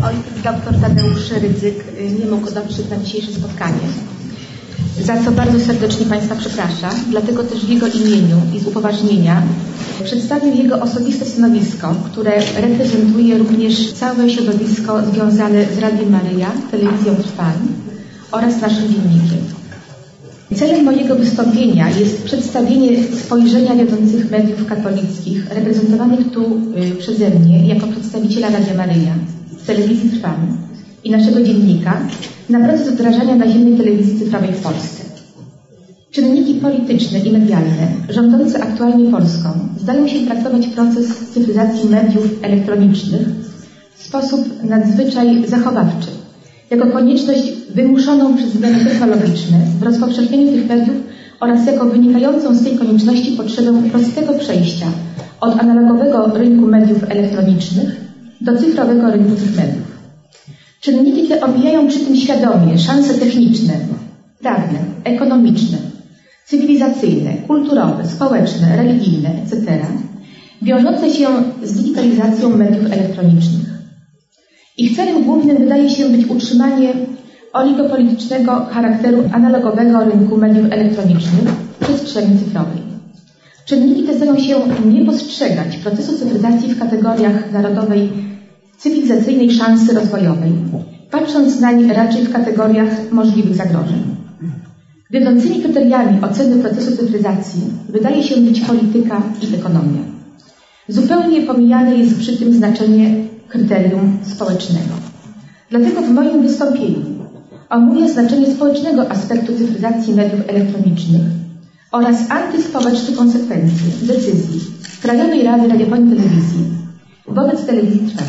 ojciec dr Tadeusz Rydzyk nie mógł dotrzeć na dzisiejsze spotkanie, za co bardzo serdecznie Państwa przepraszam. Dlatego też w jego imieniu i z upoważnienia przedstawię jego osobiste stanowisko, które reprezentuje również całe środowisko związane z Radiem Maryja, Telewizją Trwam oraz naszym dziennikiem. Celem mojego wystąpienia jest przedstawienie spojrzenia wiodących mediów katolickich reprezentowanych tu przeze mnie jako przedstawiciela Radia Maryja, Telewizji Trwam i naszego dziennika na proces wdrażania naziemnej telewizji cyfrowej w Polsce. Czynniki polityczne i medialne rządzące aktualnie Polską zdają się traktować proces cyfryzacji mediów elektronicznych w sposób nadzwyczaj zachowawczy, jako konieczność wymuszoną przez zmiany technologiczne w rozpowszechnieniu tych mediów oraz jako wynikającą z tej konieczności potrzebę prostego przejścia od analogowego rynku mediów elektronicznych do cyfrowego rynku tych mediów. Czynniki te omijają przy tym świadomie szanse techniczne, prawne, ekonomiczne, cywilizacyjne, kulturowe, społeczne, religijne, etc., wiążące się z digitalizacją mediów elektronicznych. Ich celem głównym wydaje się być utrzymanie oligopolitycznego charakteru analogowego rynku mediów elektronicznych w przestrzeni cyfrowej. Czynniki te zdają się nie postrzegać procesu cyfryzacji w kategoriach narodowej cywilizacyjnej szansy rozwojowej, patrząc nań raczej w kategoriach możliwych zagrożeń. Wiodącymi kryteriami oceny procesu cyfryzacji wydaje się być polityka i ekonomia. Zupełnie pomijane jest przy tym znaczenie kryterium społecznego. Dlatego w moim wystąpieniu omówię znaczenie społecznego aspektu cyfryzacji mediów elektronicznych oraz antyspołeczne konsekwencje decyzji Krajowej Rady Radiofonii i Telewizji wobec Telewizji Trwam.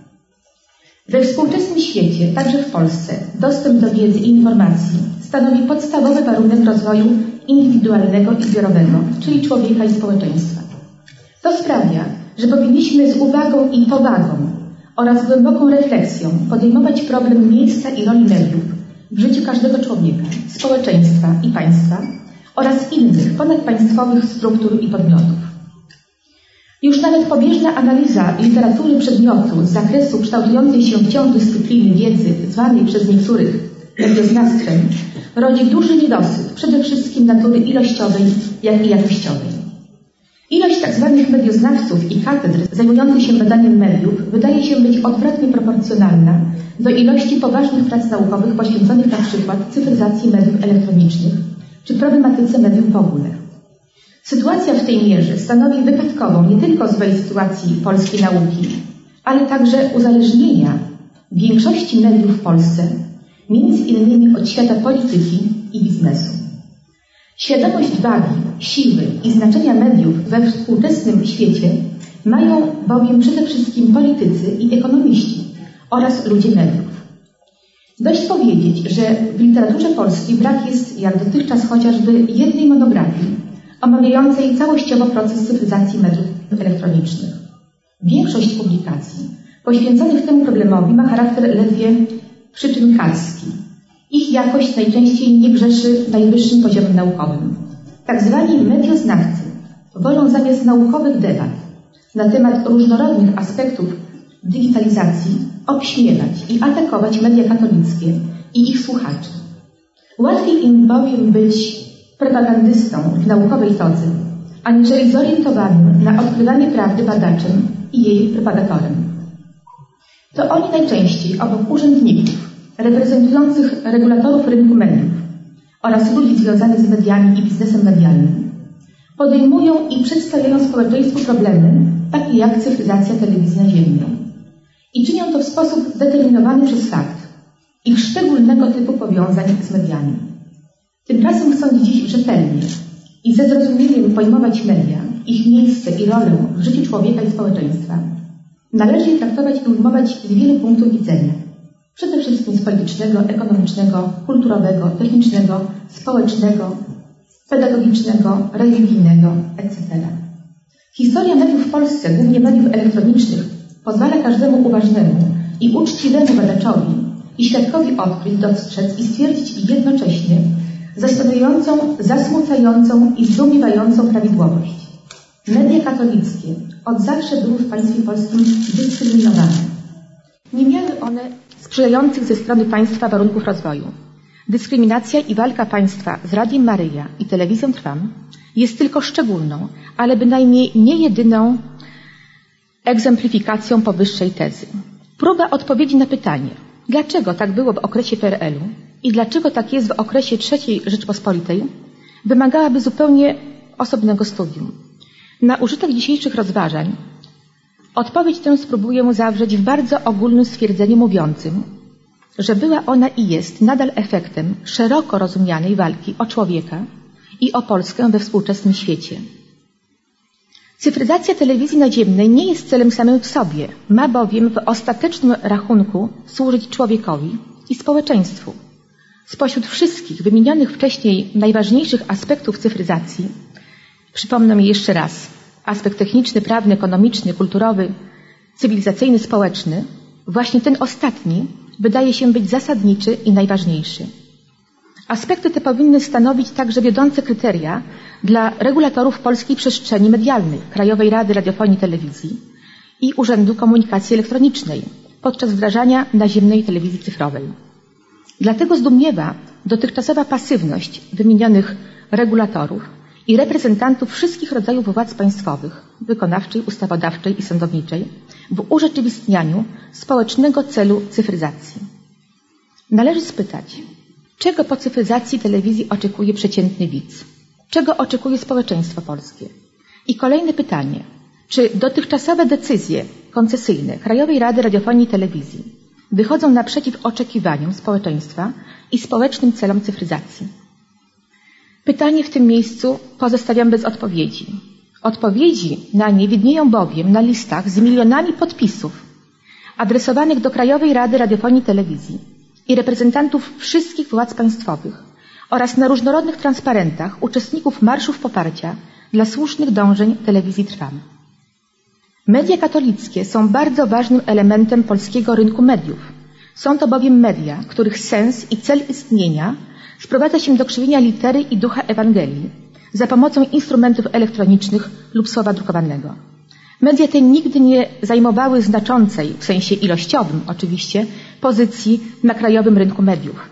We współczesnym świecie, także w Polsce, dostęp do wiedzy i informacji stanowi podstawowy warunek rozwoju indywidualnego i zbiorowego, czyli człowieka i społeczeństwa. To sprawia, że powinniśmy z uwagą i powagą oraz głęboką refleksją podejmować problem miejsca i roli mediów w życiu każdego człowieka, społeczeństwa i państwa oraz innych ponadpaństwowych struktur i podmiotów. Już nawet pobieżna analiza literatury przedmiotu z zakresu kształtującej się wciąż dyscypliny wiedzy, zwanej przez niektórych medioznawstwem, rodzi duży niedosyt, przede wszystkim natury ilościowej, jak i jakościowej. Ilość tzw. medioznawców i katedr zajmujących się badaniem mediów wydaje się być odwrotnie proporcjonalna do ilości poważnych prac naukowych poświęconych na przykład cyfryzacji mediów elektronicznych czy problematyce mediów w ogóle. Sytuacja w tej mierze stanowi wypadkową nie tylko złej sytuacji polskiej nauki, ale także uzależnienia większości mediów w Polsce, między innymi od świata polityki i biznesu. Świadomość wagi, siły i znaczenia mediów we współczesnym świecie mają bowiem przede wszystkim politycy i ekonomiści oraz ludzie mediów. Dość powiedzieć, że w literaturze polskiej brak jest, jak dotychczas chociażby, jednej monografii omawiającej całościowo proces cyfryzacji mediów elektronicznych. Większość publikacji poświęconych temu problemowi ma charakter ledwie przyczynkarski. Ich jakość najczęściej nie grzeszy najwyższym poziomem naukowym. Tak zwani medioznawcy wolą zamiast naukowych debat na temat różnorodnych aspektów digitalizacji obśmiewać i atakować media katolickie i ich słuchaczy. Łatwiej im bowiem być propagandystą w naukowej todze, aniżeli zorientowanym na odkrywanie prawdy badaczem i jej propagatorem. To oni najczęściej obok urzędników reprezentujących regulatorów rynku mediów oraz ludzi związanych z mediami i biznesem medialnym podejmują i przedstawiają społeczeństwu problemy, takie jak cyfryzacja telewizji naziemnej. I czynią to w sposób zdeterminowany przez fakt ich szczególnego typu powiązań z mediami. Tymczasem chcąc dziś rzetelnie i ze zrozumieniem pojmować media, ich miejsce i rolę w życiu człowieka i społeczeństwa, należy je traktować i ujmować z wielu punktów widzenia. Przede wszystkim z politycznego, ekonomicznego, kulturowego, technicznego, społecznego, pedagogicznego, religijnego, etc. Historia mediów w Polsce, głównie mediów elektronicznych, pozwala każdemu uważnemu i uczciwemu badaczowi i świadkowi odkryć, dostrzec i stwierdzić jednocześnie zastanawiającą, zasmucającą i zdumiewającą prawidłowość. Media katolickie od zawsze były w państwie polskim dyskryminowane. Nie miały one sprzyjających ze strony państwa warunków rozwoju. Dyskryminacja i walka państwa z Radiem Maryja i Telewizją Trwam jest tylko szczególną, ale bynajmniej nie jedyną egzemplifikacją powyższej tezy. Próba odpowiedzi na pytanie, dlaczego tak było w okresie PRL-u i dlaczego tak jest w okresie III Rzeczpospolitej, wymagałaby zupełnie osobnego studium. Na użytek dzisiejszych rozważań odpowiedź tę spróbuję zawrzeć w bardzo ogólnym stwierdzeniu mówiącym, że była ona i jest nadal efektem szeroko rozumianej walki o człowieka i o Polskę we współczesnym świecie. Cyfryzacja telewizji naziemnej nie jest celem samym w sobie, ma bowiem w ostatecznym rachunku służyć człowiekowi i społeczeństwu. Spośród wszystkich wymienionych wcześniej najważniejszych aspektów cyfryzacji, przypomnę je jeszcze raz, aspekt techniczny, prawny, ekonomiczny, kulturowy, cywilizacyjny, społeczny, właśnie ten ostatni wydaje się być zasadniczy i najważniejszy. Aspekty te powinny stanowić także wiodące kryteria dla regulatorów polskiej przestrzeni medialnej, Krajowej Rady Radiofonii i Telewizji i Urzędu Komunikacji Elektronicznej podczas wdrażania naziemnej telewizji cyfrowej. Dlatego zdumiewa dotychczasowa pasywność wymienionych regulatorów i reprezentantów wszystkich rodzajów władz państwowych, wykonawczej, ustawodawczej i sądowniczej, w urzeczywistnianiu społecznego celu cyfryzacji. Należy spytać, czego po cyfryzacji telewizji oczekuje przeciętny widz? Czego oczekuje społeczeństwo polskie? I kolejne pytanie, czy dotychczasowe decyzje koncesyjne Krajowej Rady Radiofonii i Telewizji wychodzą naprzeciw oczekiwaniom społeczeństwa i społecznym celom cyfryzacji? Pytanie w tym miejscu pozostawiam bez odpowiedzi. Odpowiedzi na nie widnieją bowiem na listach z milionami podpisów adresowanych do Krajowej Rady Radiofonii i Telewizji i reprezentantów wszystkich władz państwowych oraz na różnorodnych transparentach uczestników marszów poparcia dla słusznych dążeń Telewizji Trwam. Media katolickie są bardzo ważnym elementem polskiego rynku mediów. Są to bowiem media, których sens i cel istnienia sprowadza się do krzewienia litery i ducha Ewangelii za pomocą instrumentów elektronicznych lub słowa drukowanego. Media te nigdy nie zajmowały znaczącej, w sensie ilościowym oczywiście, pozycji na krajowym rynku mediów.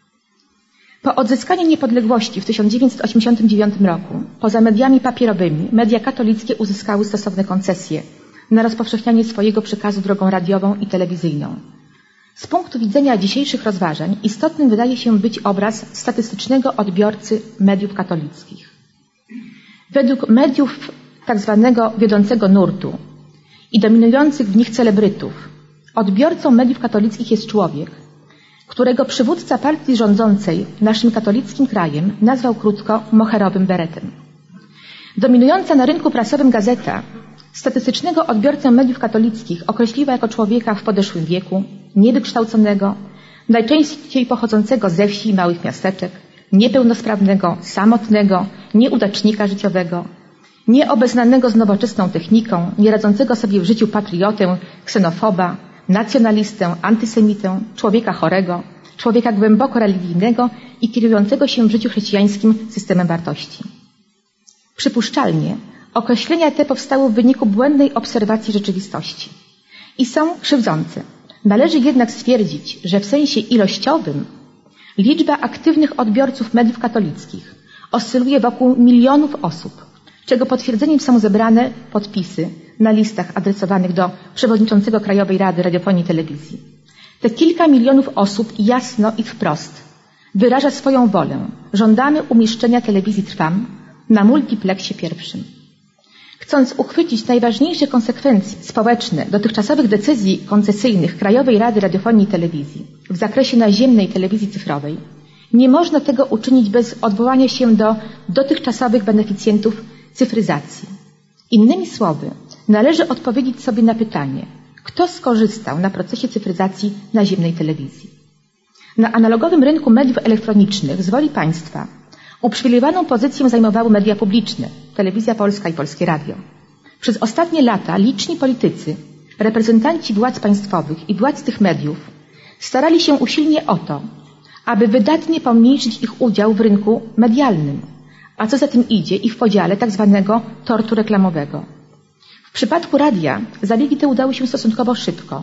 Po odzyskaniu niepodległości w 1989 roku, poza mediami papierowymi, media katolickie uzyskały stosowne koncesje na rozpowszechnianie swojego przekazu drogą radiową i telewizyjną. Z punktu widzenia dzisiejszych rozważań istotnym wydaje się być obraz statystycznego odbiorcy mediów katolickich. Według mediów tak zwanego wiodącego nurtu i dominujących w nich celebrytów, odbiorcą mediów katolickich jest człowiek, którego przywódca partii rządzącej naszym katolickim krajem nazwał krótko moherowym beretem. Dominująca na rynku prasowym gazeta statystycznego odbiorcę mediów katolickich określiła jako człowieka w podeszłym wieku, niewykształconego, najczęściej pochodzącego ze wsi i małych miasteczek, niepełnosprawnego, samotnego, nieudacznika życiowego, nieobeznanego z nowoczesną techniką, nieradzącego sobie w życiu patriotę, ksenofoba, nacjonalistę, antysemitę, człowieka chorego, człowieka głęboko religijnego i kierującego się w życiu chrześcijańskim systemem wartości. Przypuszczalnie określenia te powstały w wyniku błędnej obserwacji rzeczywistości i są krzywdzące. Należy jednak stwierdzić, że w sensie ilościowym liczba aktywnych odbiorców mediów katolickich oscyluje wokół milionów osób, czego potwierdzeniem są zebrane podpisy na listach adresowanych do przewodniczącego Krajowej Rady Radiofonii i Telewizji. Te kilka milionów osób jasno i wprost wyraża swoją wolę. Żądamy umieszczenia Telewizji Trwam na multipleksie pierwszym. Chcąc uchwycić najważniejsze konsekwencje społeczne dotychczasowych decyzji koncesyjnych Krajowej Rady Radiofonii i Telewizji w zakresie naziemnej telewizji cyfrowej, nie można tego uczynić bez odwołania się do dotychczasowych beneficjentów cyfryzacji. Innymi słowy, należy odpowiedzieć sobie na pytanie, kto skorzystał na procesie cyfryzacji naziemnej telewizji. Na analogowym rynku mediów elektronicznych z woli państwa uprzywilejowaną pozycję zajmowały media publiczne, Telewizja Polska i Polskie Radio. Przez ostatnie lata liczni politycy, reprezentanci władz państwowych i władz tych mediów starali się usilnie o to, aby wydatnie pomniejszyć ich udział w rynku medialnym, a co za tym idzie i w podziale tak zwanego tortu reklamowego. W przypadku radia zabiegi te udały się stosunkowo szybko,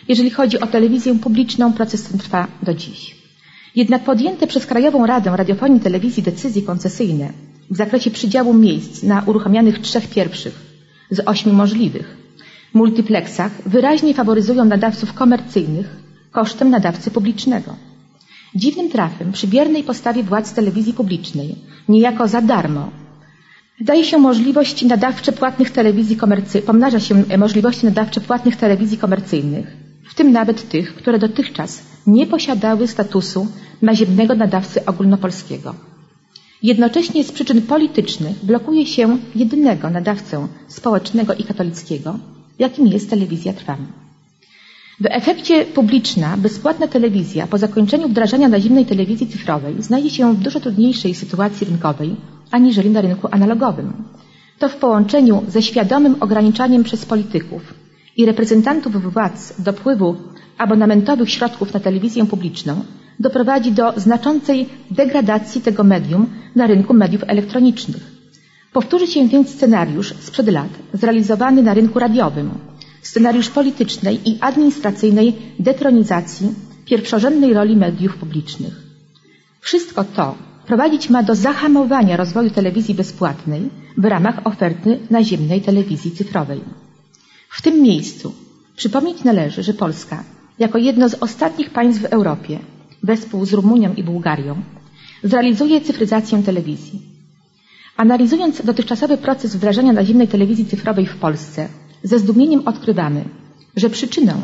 Jeżeli chodzi o telewizję publiczną, proces ten trwa do dziś. Jednak podjęte przez Krajową Radę Radiofonii i Telewizji decyzje koncesyjne w zakresie przydziału miejsc na uruchamianych 3 pierwszych z 8 możliwych multiplexach wyraźnie faworyzują nadawców komercyjnych kosztem nadawcy publicznego. Dziwnym trafem przy biernej postawie władz telewizji publicznej, niejako za darmo, daje się możliwości nadawcze płatnych telewizji pomnaża się możliwości nadawcze płatnych telewizji komercyjnych, w tym nawet tych, które dotychczas nie posiadały statusu naziemnego nadawcy ogólnopolskiego. Jednocześnie z przyczyn politycznych blokuje się jedynego nadawcę społecznego i katolickiego, jakim jest Telewizja Trwam. W efekcie publiczna, bezpłatna telewizja po zakończeniu wdrażania naziemnej telewizji cyfrowej znajdzie się w dużo trudniejszej sytuacji rynkowej aniżeli na rynku analogowym. To w połączeniu ze świadomym ograniczaniem przez polityków i reprezentantów władz dopływu abonamentowych środków na telewizję publiczną doprowadzi do znaczącej degradacji tego medium na rynku mediów elektronicznych. Powtórzy się więc scenariusz sprzed lat zrealizowany na rynku radiowym, scenariusz politycznej i administracyjnej detronizacji pierwszorzędnej roli mediów publicznych. Wszystko to prowadzić ma do zahamowania rozwoju telewizji bezpłatnej w ramach oferty naziemnej telewizji cyfrowej. W tym miejscu przypomnieć należy, że Polska, jako jedno z ostatnich państw w Europie, wespół z Rumunią i Bułgarią, zrealizuje cyfryzację telewizji. Analizując dotychczasowy proces wdrażania naziemnej telewizji cyfrowej w Polsce, ze zdumieniem odkrywamy, że przyczyną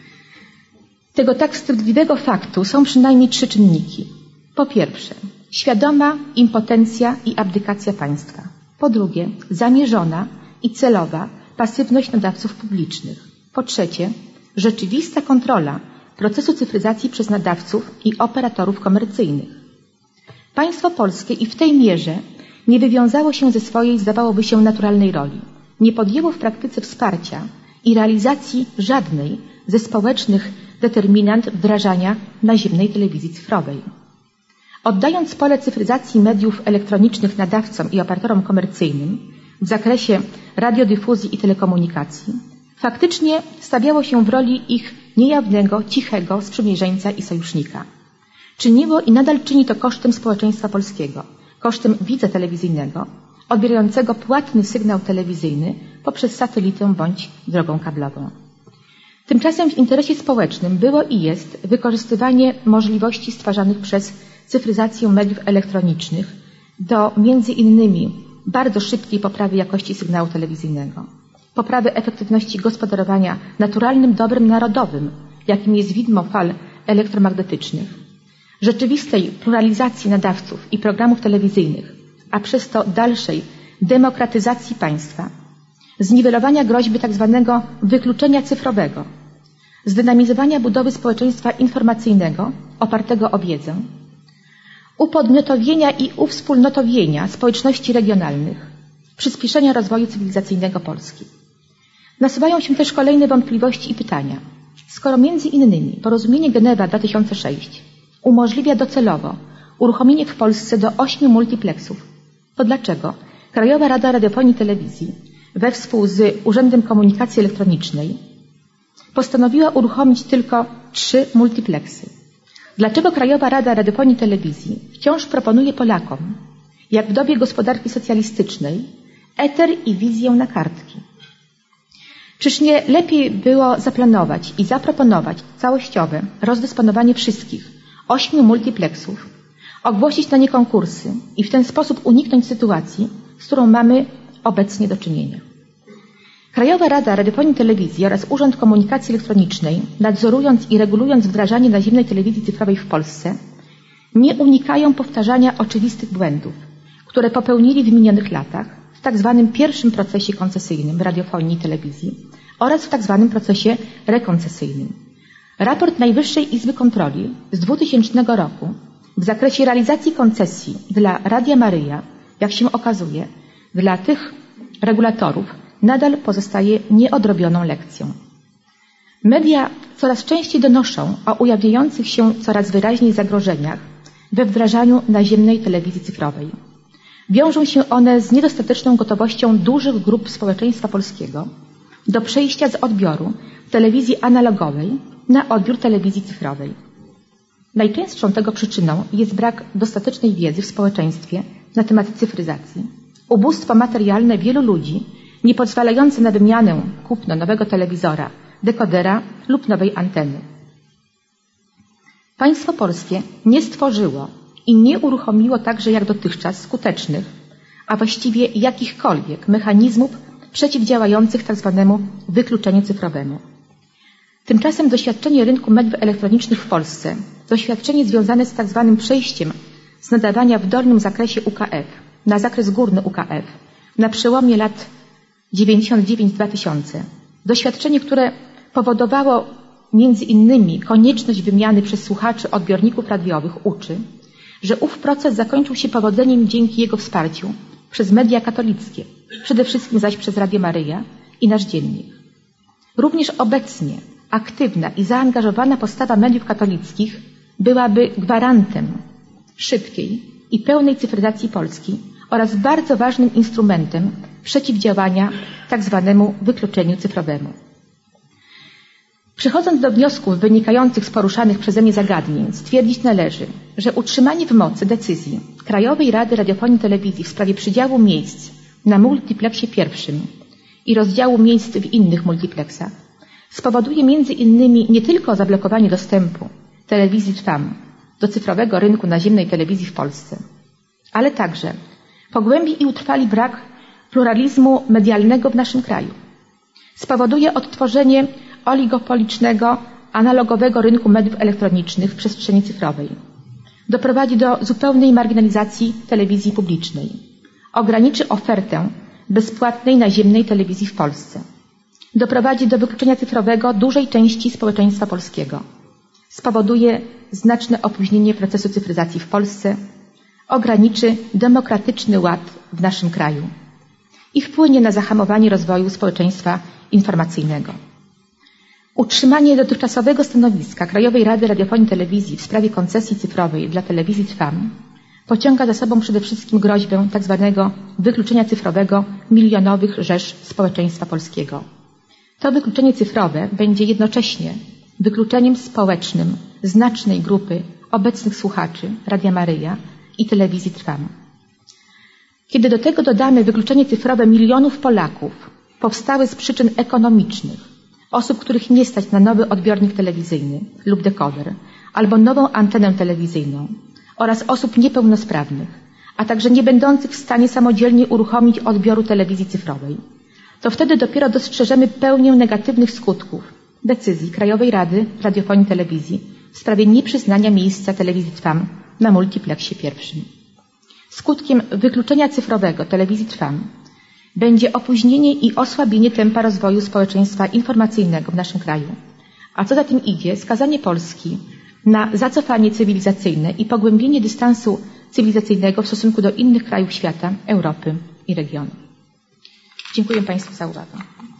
tego tak wstydliwego faktu są przynajmniej 3 czynniki. Po pierwsze, świadoma impotencja i abdykacja państwa. Po drugie, zamierzona i celowa pasywność nadawców publicznych. Po trzecie, rzeczywista kontrola procesu cyfryzacji przez nadawców i operatorów komercyjnych. Państwo polskie i w tej mierze nie wywiązało się ze swojej, zdawałoby się, naturalnej roli. Nie podjęło w praktyce wsparcia i realizacji żadnej ze społecznych determinant wdrażania naziemnej telewizji cyfrowej. Oddając pole cyfryzacji mediów elektronicznych nadawcom i operatorom komercyjnym w zakresie radiodifuzji i telekomunikacji, faktycznie stawiało się w roli ich niejawnego, cichego sprzymierzeńca i sojusznika. Czyniło i nadal czyni to kosztem społeczeństwa polskiego, kosztem widza telewizyjnego, odbierającego płatny sygnał telewizyjny poprzez satelitę bądź drogą kablową. Tymczasem w interesie społecznym było i jest wykorzystywanie możliwości stwarzanych przez cyfryzację mediów elektronicznych do między innymi bardzo szybkiej poprawy jakości sygnału telewizyjnego, poprawy efektywności gospodarowania naturalnym dobrem narodowym, jakim jest widmo fal elektromagnetycznych, rzeczywistej pluralizacji nadawców i programów telewizyjnych, a przez to dalszej demokratyzacji państwa, zniwelowania groźby tzw. wykluczenia cyfrowego, zdynamizowania budowy społeczeństwa informacyjnego opartego o wiedzę, upodmiotowienia i uwspólnotowienia społeczności regionalnych, przyspieszenia rozwoju cywilizacyjnego Polski. Nasuwają się też kolejne wątpliwości i pytania. Skoro między innymi porozumienie Genewa 2006 umożliwia docelowo uruchomienie w Polsce do 8 multiplexów, to dlaczego Krajowa Rada Radiofonii i Telewizji wespół z Urzędem Komunikacji Elektronicznej postanowiła uruchomić tylko 3 multiplexy? Dlaczego Krajowa Rada Radiofonii i Telewizji wciąż proponuje Polakom, jak w dobie gospodarki socjalistycznej, eter i wizję na kartki? Czyż nie lepiej było zaplanować i zaproponować całościowe rozdysponowanie wszystkich 8 multiplexów, ogłosić na nie konkursy i w ten sposób uniknąć sytuacji, z którą mamy obecnie do czynienia? Krajowa Rada Radiofonii i Telewizji oraz Urząd Komunikacji Elektronicznej, nadzorując i regulując wdrażanie naziemnej telewizji cyfrowej w Polsce, nie unikają powtarzania oczywistych błędów, które popełnili w minionych latach w tzw. pierwszym procesie koncesyjnym w radiofonii i telewizji oraz w tzw. procesie rekoncesyjnym. Raport Najwyższej Izby Kontroli z 2000 roku w zakresie realizacji koncesji dla Radia Maryja, jak się okazuje, dla tych regulatorów nadal pozostaje nieodrobioną lekcją. Media coraz częściej donoszą o ujawniających się coraz wyraźniej zagrożeniach we wdrażaniu naziemnej telewizji cyfrowej. Wiążą się one z niedostateczną gotowością dużych grup społeczeństwa polskiego do przejścia z odbioru telewizji analogowej na odbiór telewizji cyfrowej. Najczęstszą tego przyczyną jest brak dostatecznej wiedzy w społeczeństwie na temat cyfryzacji, ubóstwo materialne wielu ludzi, nie pozwalające na wymianę, kupno nowego telewizora, dekodera lub nowej anteny. Państwo polskie nie stworzyło i nie uruchomiło także jak dotychczas skutecznych, a właściwie jakichkolwiek mechanizmów przeciwdziałających tzw. wykluczeniu cyfrowemu. Tymczasem doświadczenie rynku mediów elektronicznych w Polsce, doświadczenie związane z tzw. przejściem z nadawania w dolnym zakresie UKF na zakres górny UKF na przełomie lat 99-2000, doświadczenie, które powodowało między innymi konieczność wymiany przez słuchaczy odbiorników radiowych uczy, że ów proces zakończył się powodzeniem dzięki jego wsparciu przez media katolickie, przede wszystkim zaś przez Radio Maryja i Nasz Dziennik. Również obecnie aktywna i zaangażowana postawa mediów katolickich byłaby gwarantem szybkiej i pełnej cyfryzacji Polski oraz bardzo ważnym instrumentem przeciwdziałania tzw. wykluczeniu cyfrowemu. Przechodząc do wniosków wynikających z poruszanych przeze mnie zagadnień, stwierdzić należy, że utrzymanie w mocy decyzji Krajowej Rady Radiofonii i Telewizji w sprawie przydziału miejsc na multipleksie pierwszym i rozdziału miejsc w innych multiplexach spowoduje między innymi nie tylko zablokowanie dostępu telewizji Trwam do cyfrowego rynku naziemnej telewizji w Polsce, ale także pogłębi i utrwali brak pluralizmu medialnego w naszym kraju. Spowoduje odtworzenie oligopolicznego, analogowego rynku mediów elektronicznych w przestrzeni cyfrowej. Doprowadzi do zupełnej marginalizacji telewizji publicznej. Ograniczy ofertę bezpłatnej naziemnej telewizji w Polsce. Doprowadzi do wykluczenia cyfrowego dużej części społeczeństwa polskiego. Spowoduje znaczne opóźnienie procesu cyfryzacji w Polsce. Ograniczy demokratyczny ład w naszym kraju i wpłynie na zahamowanie rozwoju społeczeństwa informacyjnego. Utrzymanie dotychczasowego stanowiska Krajowej Rady Radiofonii i Telewizji w sprawie koncesji cyfrowej dla telewizji Trwam pociąga za sobą przede wszystkim groźbę tzw. wykluczenia cyfrowego milionowych rzesz społeczeństwa polskiego. To wykluczenie cyfrowe będzie jednocześnie wykluczeniem społecznym znacznej grupy obecnych słuchaczy Radia Maryja i telewizji Trwam. Kiedy do tego dodamy wykluczenie cyfrowe milionów Polaków, powstałe z przyczyn ekonomicznych, osób, których nie stać na nowy odbiornik telewizyjny lub dekoder, albo nową antenę telewizyjną oraz osób niepełnosprawnych, a także nie będących w stanie samodzielnie uruchomić odbioru telewizji cyfrowej, to wtedy dopiero dostrzeżemy pełnię negatywnych skutków decyzji Krajowej Rady Radiofonii i Telewizji w sprawie nieprzyznania miejsca telewizji Trwam na multipleksie pierwszym. Skutkiem wykluczenia cyfrowego telewizji Trwam będzie opóźnienie i osłabienie tempa rozwoju społeczeństwa informacyjnego w naszym kraju, a co za tym idzie, skazanie Polski na zacofanie cywilizacyjne i pogłębienie dystansu cywilizacyjnego w stosunku do innych krajów świata, Europy i regionu. Dziękuję Państwu za uwagę.